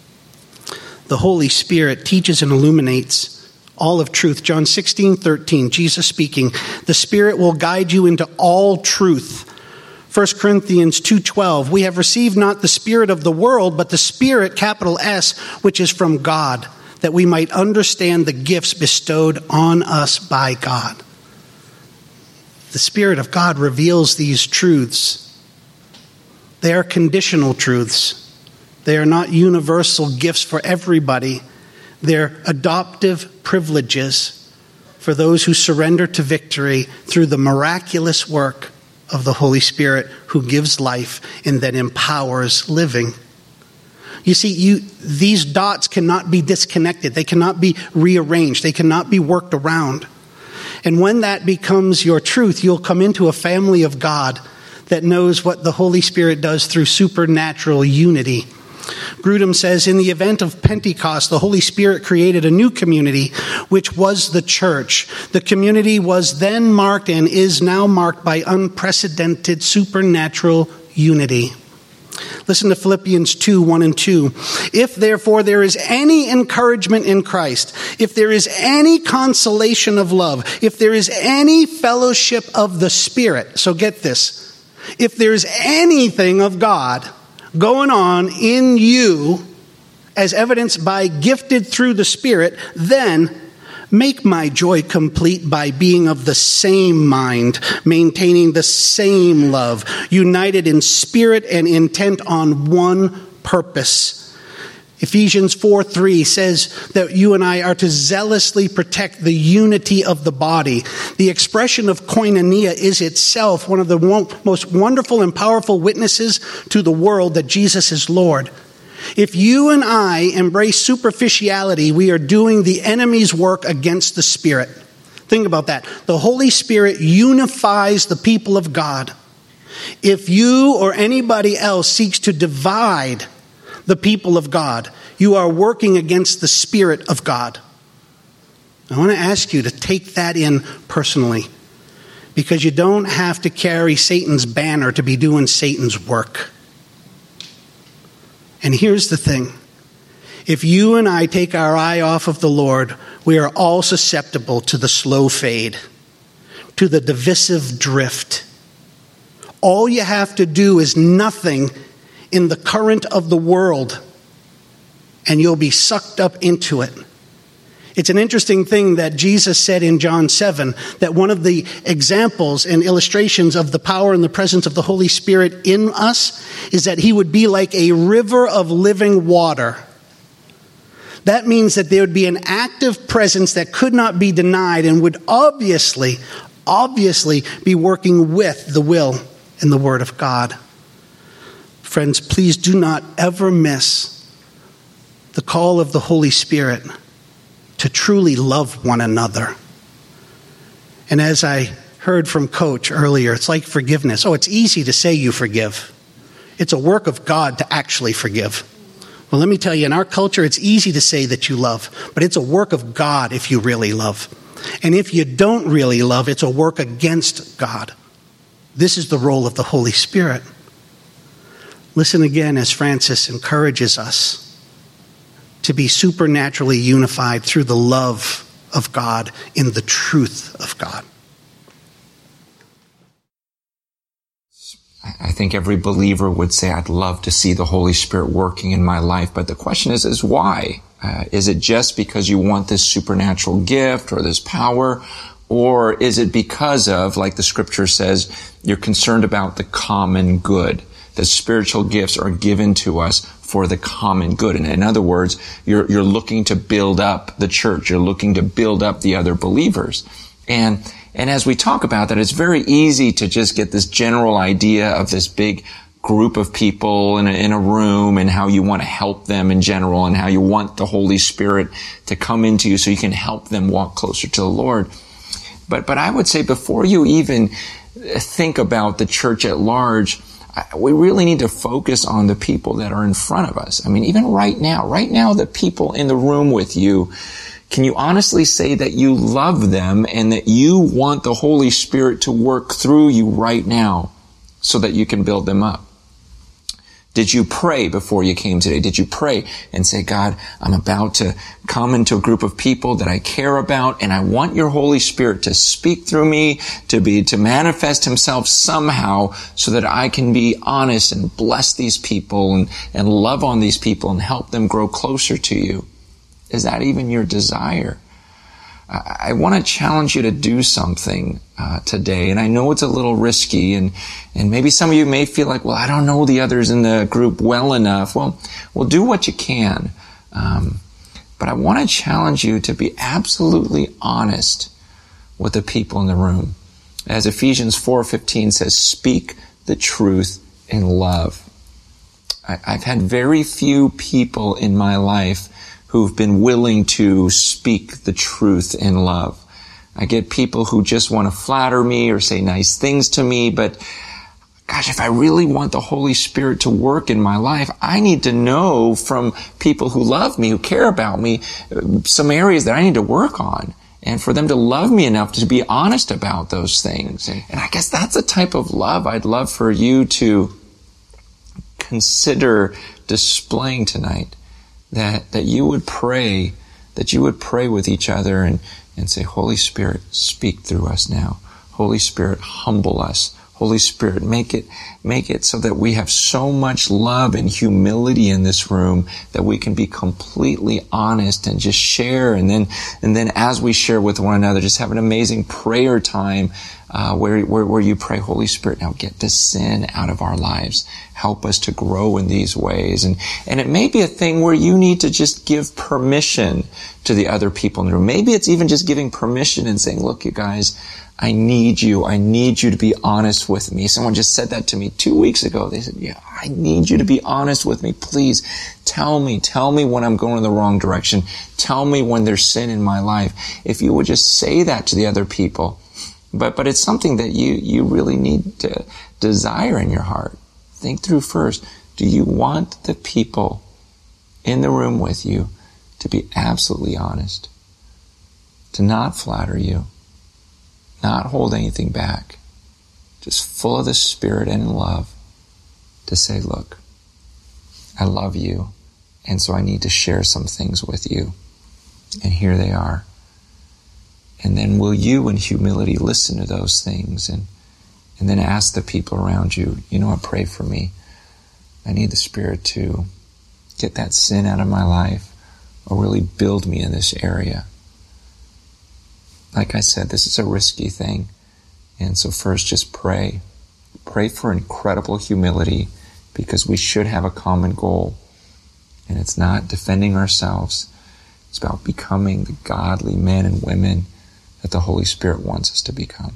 The Holy Spirit teaches and illuminates all of truth. John sixteen thirteen, Jesus speaking, the Spirit will guide you into all truth. First Corinthians two twelve, we have received not the spirit of the world, but the Spirit, capital S, which is from God, that we might understand the gifts bestowed on us by God. The Spirit of God reveals these truths. They are conditional truths. They are not universal gifts for everybody. They're adoptive privileges for those who surrender to victory through the miraculous work of the Holy Spirit, who gives life and then empowers living. You see, you, these dots cannot be disconnected. They cannot be rearranged. They cannot be worked around. And when that becomes your truth, you'll come into a family of God that knows what the Holy Spirit does through supernatural unity. Grudem says, in the event of Pentecost, the Holy Spirit created a new community, which was the church. The community was then marked and is now marked by unprecedented supernatural unity. Listen to Philippians two, one and two. If therefore there is any encouragement in Christ, if there is any consolation of love, if there is any fellowship of the Spirit, so get this, if there is anything of God going on in you, as evidenced by gifted through the Spirit, then make my joy complete by being of the same mind, maintaining the same love, united in spirit and intent on one purpose. Ephesians four three says that you and I are to zealously protect the unity of the body. The expression of koinonia is itself one of the most wonderful and powerful witnesses to the world that Jesus is Lord. If you and I embrace superficiality, we are doing the enemy's work against the Spirit. Think about that. The Holy Spirit unifies the people of God. If you or anybody else seeks to divide the people of God, you are working against the Spirit of God. I want to ask you to take that in personally, because you don't have to carry Satan's banner to be doing Satan's work. And here's the thing. If you and I take our eye off of the Lord, we are all susceptible to the slow fade, to the divisive drift. All you have to do is nothing in the current of the world, and you'll be sucked up into it. It's an interesting thing that Jesus said in John seven, that one of the examples and illustrations of the power and the presence of the Holy Spirit in us is that he would be like a river of living water. That means that there would be an active presence that could not be denied and would obviously, obviously be working with the will and the Word of God. Friends, please do not ever miss the call of the Holy Spirit to truly love one another. And as I heard from Coach earlier, it's like forgiveness. Oh, it's easy to say you forgive. It's a work of God to actually forgive. Well, let me tell you, in our culture, it's easy to say that you love, but it's a work of God if you really love. And if you don't really love, it's a work against God. This is the role of the Holy Spirit. Listen again as Francis encourages us to be supernaturally unified through the love of God in the truth of God. I think every believer would say, I'd love to see the Holy Spirit working in my life. But the question is, is why? Uh, is it just because you want this supernatural gift or this power? Or is it because of, like the scripture says, you're concerned about the common good? that spiritual gifts are given to us for the common good. And in other words, you're, you're looking to build up the church. You're looking to build up the other believers. And, and as we talk about that, it's very easy to just get this general idea of this big group of people in a, in a room and how you want to help them in general and how you want the Holy Spirit to come into you so you can help them walk closer to the Lord. But, but I would say before you even think about the church at large, we really need to focus on the people that are in front of us. I mean, even right now, right now, the people in the room with you, can you honestly say that you love them and that you want the Holy Spirit to work through you right now so that you can build them up? Did you pray before you came today? Did you pray and say, God, I'm about to come into a group of people that I care about, and I want your Holy Spirit to speak through me, to be, to manifest himself somehow so that I can be honest and bless these people and, and love on these people and help them grow closer to you? Is that even your desire? I, I want to challenge you to do something uh, today, and I know it's a little risky, and and maybe some of you may feel like, well, I don't know the others in the group well enough. Well, well, do what you can, um, but I want to challenge you to be absolutely honest with the people in the room. As Ephesians four fifteen says, speak the truth in love. I, I've had very few people in my life who've been willing to speak the truth in love. I get people who just want to flatter me or say nice things to me, but gosh, if I really want the Holy Spirit to work in my life, I need to know from people who love me, who care about me, some areas that I need to work on, and for them to love me enough to be honest about those things. And, and I guess that's the type of love I'd love for you to consider displaying tonight. That, that you would pray, that you would pray with each other and, and say, Holy Spirit, speak through us now. Holy Spirit, humble us. Holy Spirit, make it, make it so that we have so much love and humility in this room that we can be completely honest and just share. And then, and then as we share with one another, just have an amazing prayer time, uh, where, where, where you pray, Holy Spirit, now get the sin out of our lives. Help us to grow in these ways. And, and it may be a thing where you need to just give permission to the other people in the room. Maybe it's even just giving permission and saying, look, you guys, I need you. I need you to be honest with me. Someone just said that to me two weeks ago. They said, yeah, I need you to be honest with me. Please tell me, tell me when I'm going in the wrong direction. Tell me when there's sin in my life. If you would just say that to the other people. But, but it's something that you, you really need to desire in your heart. Think through first. Do you want the people in the room with you to be absolutely honest? To not flatter you? Not hold anything back, just full of the Spirit and love, to say, look, I love you, and so I need to share some things with you. And here they are. And then will you in humility listen to those things and, and then ask the people around you, you know what, pray for me. I need the Spirit to get that sin out of my life or really build me in this area. Like I said, this is a risky thing. And so first, just pray. Pray for incredible humility, because we should have a common goal. And it's not defending ourselves. It's about becoming the godly men and women that the Holy Spirit wants us to become.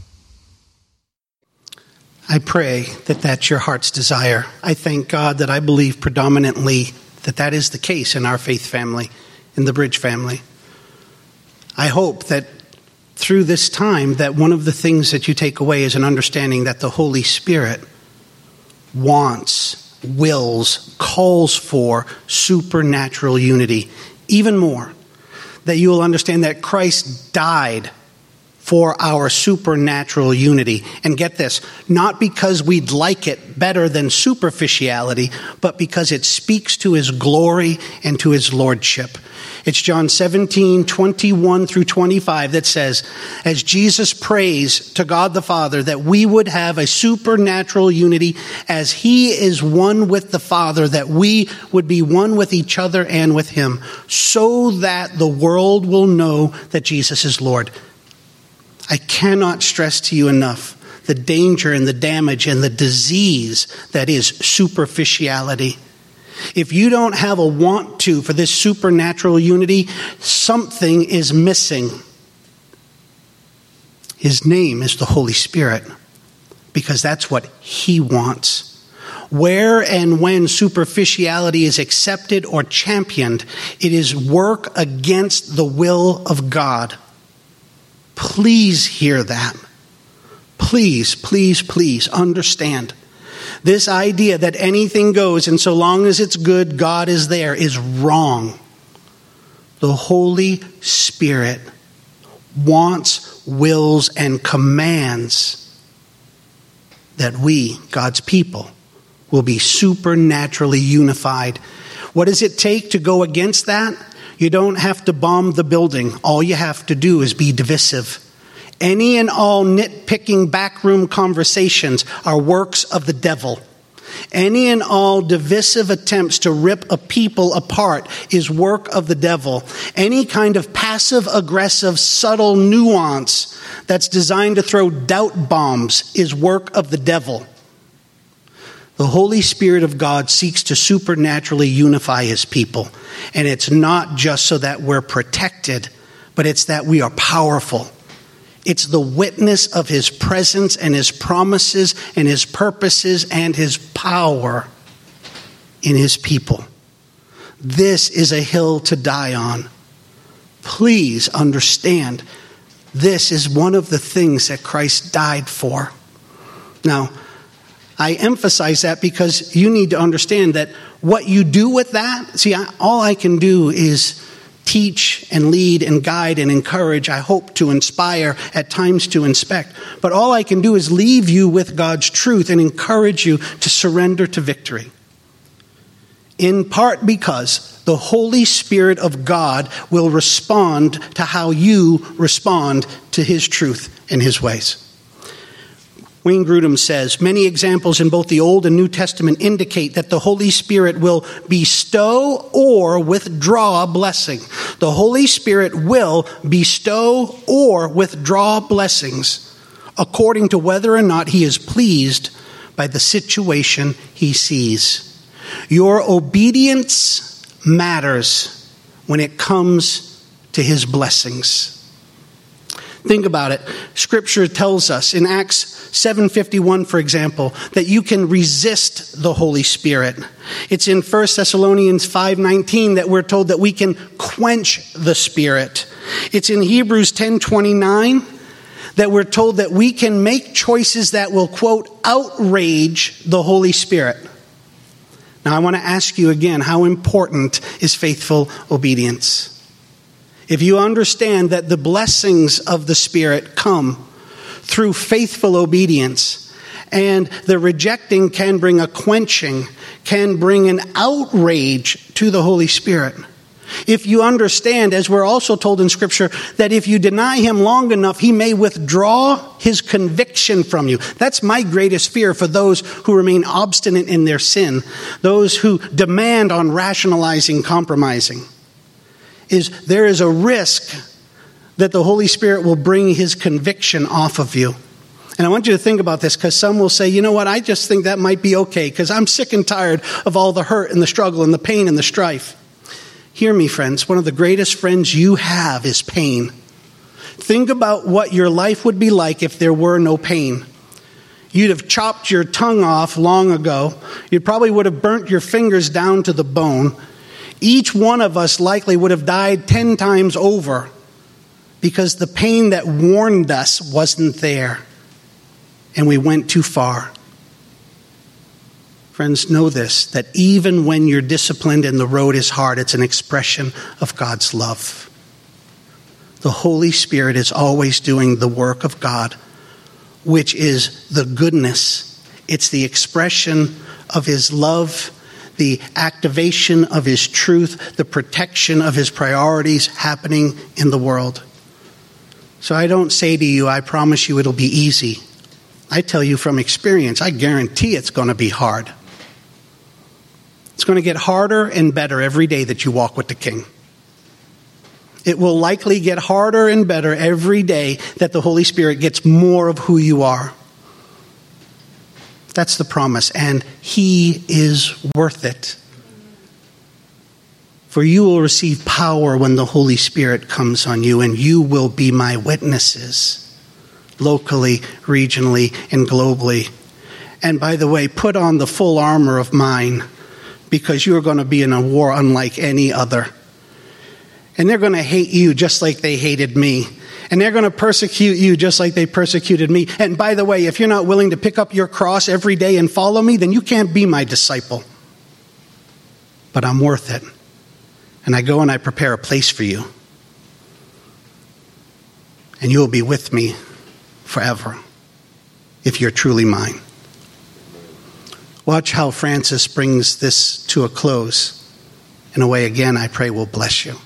I pray that that's your heart's desire. I thank God that I believe predominantly that that is the case in our faith family, in the Bridge family. I hope that through this time, that one of the things that you take away is an understanding that the Holy Spirit wants, wills, calls for supernatural unity. Even more, that you will understand that Christ died for our supernatural unity. And get this, not because we'd like it better than superficiality, but because it speaks to his glory and to his lordship. It's John seventeen, twenty-one through twenty-five that says, as Jesus prays to God the Father that we would have a supernatural unity as he is one with the Father, that we would be one with each other and with him, so that the world will know that Jesus is Lord. I cannot stress to you enough the danger and the damage and the disease that is superficiality. If you don't have a want to for this supernatural unity, something is missing. His name is the Holy Spirit, because that's what he wants. Where and when superficiality is accepted or championed, it is work against the will of God. Please hear that. Please, please, please understand. This idea that anything goes and so long as it's good, God is there is wrong. The Holy Spirit wants, wills, and commands that we, God's people, will be supernaturally unified. What does it take to go against that? You don't have to bomb the building. All you have to do is be divisive. Any and all nitpicking backroom conversations are works of the devil. Any and all divisive attempts to rip a people apart is work of the devil. Any kind of passive-aggressive, subtle nuance that's designed to throw doubt bombs is work of the devil. The Holy Spirit of God seeks to supernaturally unify his people. And it's not just so that we're protected, but it's that we are powerful. It's the witness of his presence and his promises and his purposes and his power in his people. This is a hill to die on. Please understand, this is one of the things that Christ died for. Now, I emphasize that because you need to understand that what you do with that, see, I, all I can do is teach and lead and guide and encourage. I hope to inspire, at times to inspect. But all I can do is leave you with God's truth and encourage you to surrender to victory. In part because the Holy Spirit of God will respond to how you respond to his truth and his ways. Wayne Grudem says, many examples in both the Old and New Testament indicate that the Holy Spirit will bestow or withdraw blessing. The Holy Spirit will bestow or withdraw blessings according to whether or not he is pleased by the situation he sees. Your obedience matters when it comes to his blessings. Think about it. Scripture tells us in Acts seven fifty-one, for example, that you can resist the Holy Spirit. It's in First Thessalonians five nineteen that we're told that we can quench the Spirit. It's in Hebrews ten twenty-nine that we're told that we can make choices that will, quote, outrage the Holy Spirit. Now, I want to ask you again, how important is faithful obedience? If you understand that the blessings of the Spirit come through faithful obedience, and the rejecting can bring a quenching, can bring an outrage to the Holy Spirit. If you understand, as we're also told in Scripture, that if you deny him long enough, he may withdraw his conviction from you. That's my greatest fear for those who remain obstinate in their sin, those who demand on rationalizing, compromising. Is there is a risk that the Holy Spirit will bring his conviction off of you. And I want you to think about this, because some will say, you know what, I just think that might be okay, because I'm sick and tired of all the hurt and the struggle and the pain and the strife. Hear me, friends. One of the greatest friends you have is pain. Think about what your life would be like if there were no pain. You'd have chopped your tongue off long ago. You probably would have burnt your fingers down to the bone. Each one of us likely would have died ten times over because the pain that warned us wasn't there and we went too far. Friends, know this, that even when you're disciplined and the road is hard, it's an expression of God's love. The Holy Spirit is always doing the work of God, which is the goodness. It's the expression of his love, the activation of his truth, the protection of his priorities happening in the world. So I don't say to you, I promise you it'll be easy. I tell you from experience, I guarantee it's going to be hard. It's going to get harder and better every day that you walk with the King. It will likely get harder and better every day that the Holy Spirit gets more of who you are. That's the promise. And he is worth it. For you will receive power when the Holy Spirit comes on you, and you will be my witnesses, locally, regionally, and globally. And by the way, put on the full armor of mine, because you are going to be in a war unlike any other. And they're going to hate you just like they hated me. And they're going to persecute you just like they persecuted me. And by the way, if you're not willing to pick up your cross every day and follow me, then you can't be my disciple. But I'm worth it. And I go and I prepare a place for you. And you will be with me forever if you're truly mine. Watch how Francis brings this to a close. In a way, again, I pray will bless you.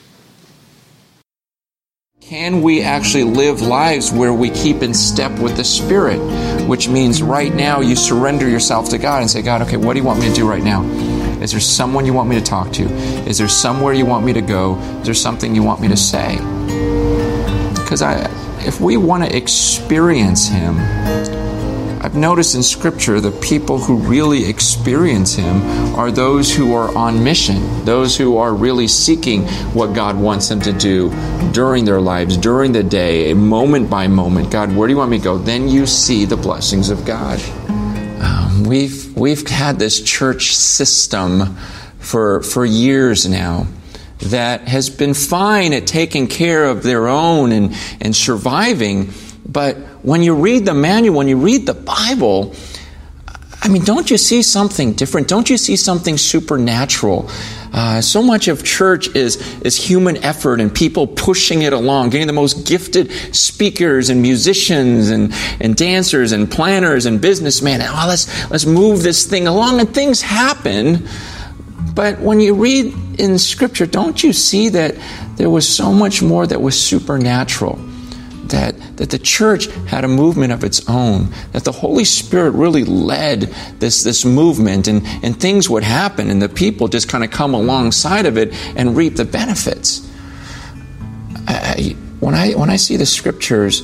Can we actually live lives where we keep in step with the Spirit? Which means right now you surrender yourself to God and say, God, okay, what do you want me to do right now? Is there someone you want me to talk to? Is there somewhere you want me to go? Is there something you want me to say? Because I, if we want to experience Him, I've noticed in Scripture the people who really experience Him are those who are on mission, those who are really seeking what God wants them to do during their lives, during the day, moment by moment. God, where do you want me to go? Then you see the blessings of God. Um, we've we've had this church system for for years now that has been fine at taking care of their own and, and surviving. But when you read the manual, when you read the Bible, I mean, don't you see something different? Don't you see something supernatural? Uh, so much of church is, is human effort and people pushing it along, getting the most gifted speakers and musicians and, and dancers and planners and businessmen. And, oh, let's, let's move this thing along, and things happen. But when you read in Scripture, don't you see that there was so much more that was supernatural? That, that the church had a movement of its own, that the Holy Spirit really led this, this movement, and, and things would happen, and the people just kind of come alongside of it and reap the benefits. I, when I when I see the Scriptures,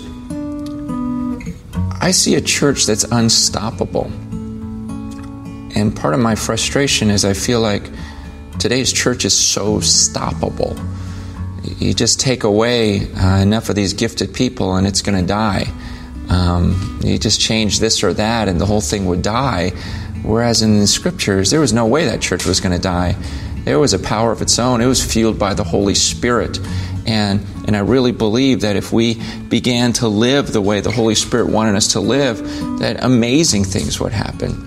I see a church that's unstoppable. And part of my frustration is I feel like today's church is so stoppable. You just take away uh, enough of these gifted people and it's going to die. Um, you just change this or that and the whole thing would die. Whereas in the Scriptures, there was no way that church was going to die. There was a power of its own. It was fueled by the Holy Spirit. And, and I really believe that if we began to live the way the Holy Spirit wanted us to live, that amazing things would happen.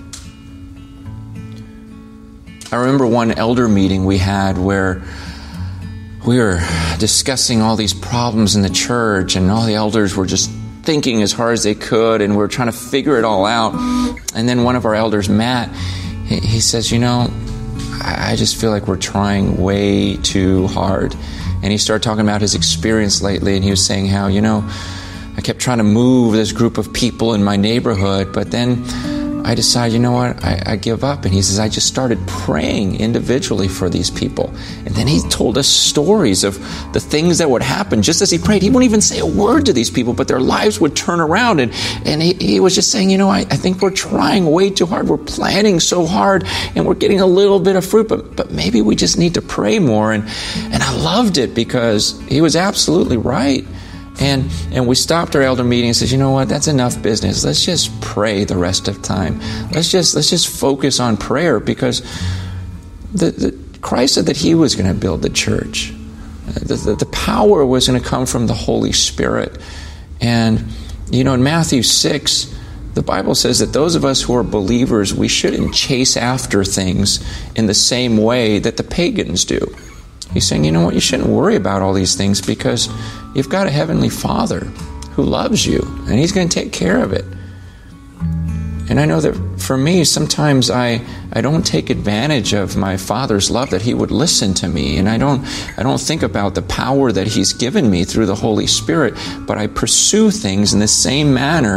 I remember one elder meeting we had where we were discussing all these problems in the church, and all the elders were just thinking as hard as they could, and we were trying to figure it all out. And then one of our elders, Matt, he says, you know, I just feel like we're trying way too hard. And he started talking about his experience lately, and he was saying how, you know, I kept trying to move this group of people in my neighborhood, but then I decided, you know what, I, I give up. And he says, I just started praying individually for these people. And then he told us stories of the things that would happen. Just as he prayed, he wouldn't even say a word to these people, but their lives would turn around. And, and he, he was just saying, you know, I, I think we're trying way too hard. We're planning so hard, and we're getting a little bit of fruit, but, but maybe we just need to pray more. And, and I loved it because he was absolutely right. And and we stopped our elder meeting and said, you know what, that's enough business. Let's just pray the rest of time. Let's just let's just focus on prayer, because the, the Christ said that He was going to build the church. The, the, the power was going to come from the Holy Spirit. And, you know, in Matthew six, the Bible says that those of us who are believers, we shouldn't chase after things in the same way that the pagans do. He's saying, you know what, you shouldn't worry about all these things, because you've got a heavenly Father who loves you, and He's going to take care of it. And I know that for me, sometimes I, I don't take advantage of my Father's love, that He would listen to me. And I don't I don't think about the power that He's given me through the Holy Spirit, but I pursue things in the same manner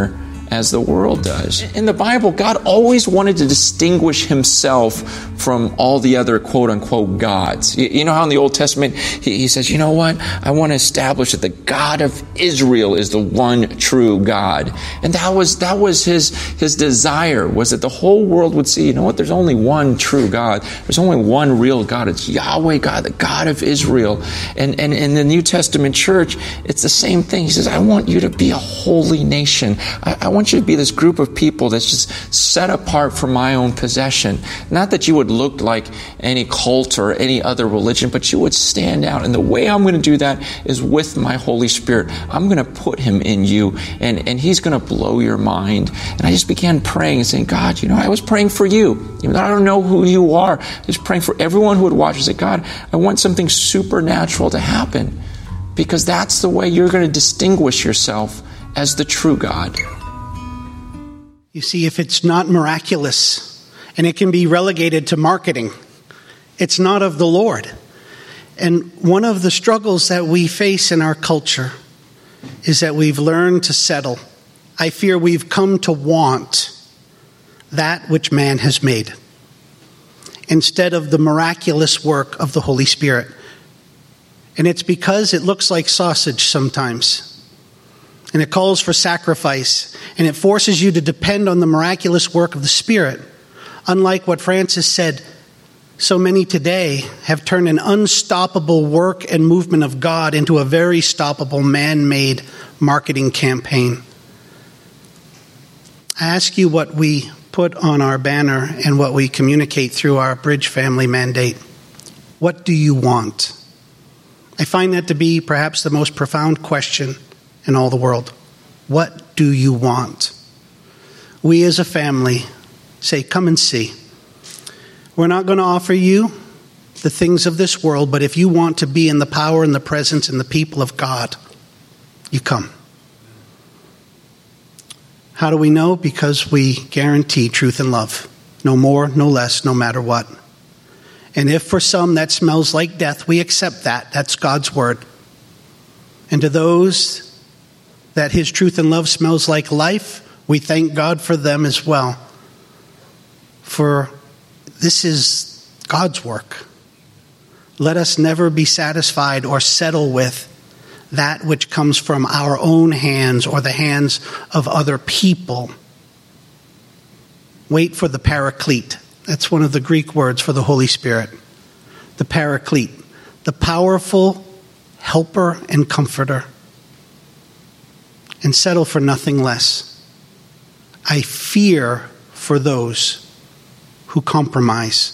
as the world does. In the Bible, God always wanted to distinguish himself from all the other quote-unquote gods. You know how in the Old Testament, he, he says, you know what? I want to establish that the God of Israel is the one true God. And that was that was his, his desire, was that the whole world would see, you know what? There's only one true God. There's only one real God. It's Yahweh God, the God of Israel. And, and in the New Testament church, it's the same thing. He says, I want you to be a holy nation. I, I want you to be this group of people that's just set apart for my own possession. Not that you would look like any cult or any other religion, but you would stand out. And the way I'm going to do that is with my Holy Spirit. I'm going to put him in you, and, and he's going to blow your mind. And I just began praying and saying, God, you know, I was praying for you. Even though I don't know who you are, just praying for everyone who would watch and say, God, I want something supernatural to happen, because that's the way you're going to distinguish yourself as the true God. You see, if it's not miraculous and it can be relegated to marketing, it's not of the Lord. And one of the struggles that we face in our culture is that we've learned to settle. I fear we've come to want that which man has made instead of the miraculous work of the Holy Spirit. And it's because it looks like sausage sometimes. And it calls for sacrifice. And it forces you to depend on the miraculous work of the Spirit. Unlike what Francis said, so many today have turned an unstoppable work and movement of God into a very stoppable man-made marketing campaign. I ask you what we put on our banner and what we communicate through our Bridge Family Mandate. What do you want? I find that to be perhaps the most profound question in all the world. What do you want? We as a family say, come and see. We're not going to offer you the things of this world, but if you want to be in the power and the presence and the people of God, you come. How do we know? Because we guarantee truth and love. No more, no less, no matter what. And if for some that smells like death, we accept that. That's God's word. And to those that his truth and love smells like life, we thank God for them as well. For this is God's work. Let us never be satisfied or settle with that which comes from our own hands or the hands of other people. Wait for the Paraclete. That's one of the Greek words for the Holy Spirit. The Paraclete, the powerful helper and comforter. And settle for nothing less. I fear for those who compromise.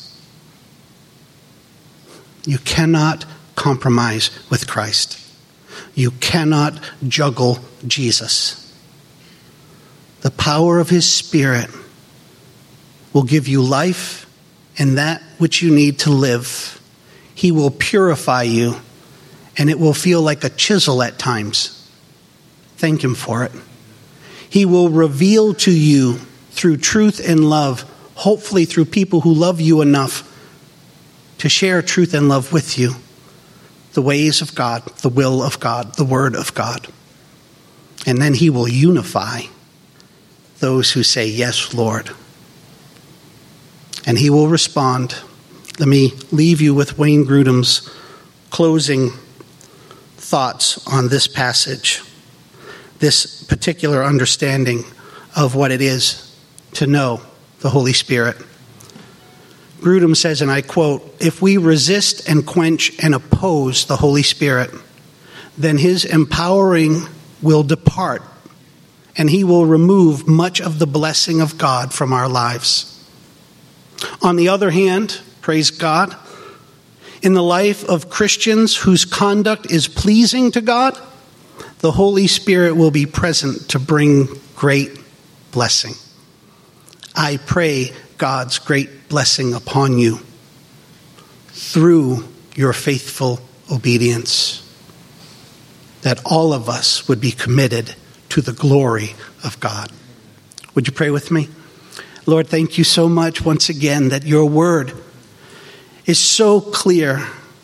You cannot compromise with Christ. You cannot juggle Jesus. The power of his Spirit will give you life and that which you need to live. He will purify you, and it will feel like a chisel at times. Thank him for it. He will reveal to you through truth and love, hopefully through people who love you enough to share truth and love with you, the ways of God, the will of God, the word of God. And then he will unify those who say, yes, Lord. And he will respond. Let me leave you with Wayne Grudem's closing thoughts on this passage, this particular understanding of what it is to know the Holy Spirit. Grudem says, and I quote, if we resist and quench and oppose the Holy Spirit, then his empowering will depart, and he will remove much of the blessing of God from our lives. On the other hand, praise God, in the life of Christians whose conduct is pleasing to God, the Holy Spirit will be present to bring great blessing. I pray God's great blessing upon you through your faithful obedience, that all of us would be committed to the glory of God. Would you pray with me? Lord, thank you so much once again that your word is so clear.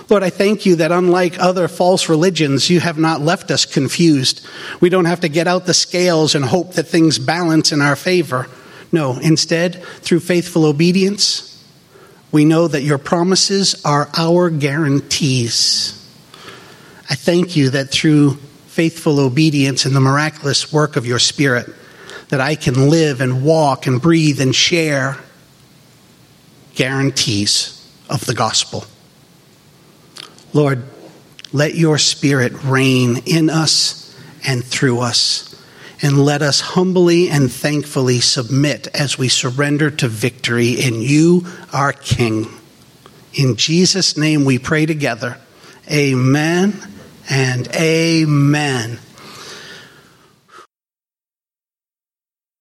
Lord, I thank you that unlike other false religions, you have not left us confused. We don't have to get out the scales and hope that things balance in our favor. No, instead, through faithful obedience, we know that your promises are our guarantees. I thank you that through faithful obedience and the miraculous work of your Spirit, that I can live and walk and breathe and share guarantees of the gospel. Lord, let your Spirit reign in us and through us, and let us humbly and thankfully submit as we surrender to victory in you, our King. In Jesus' name we pray together. Amen and amen.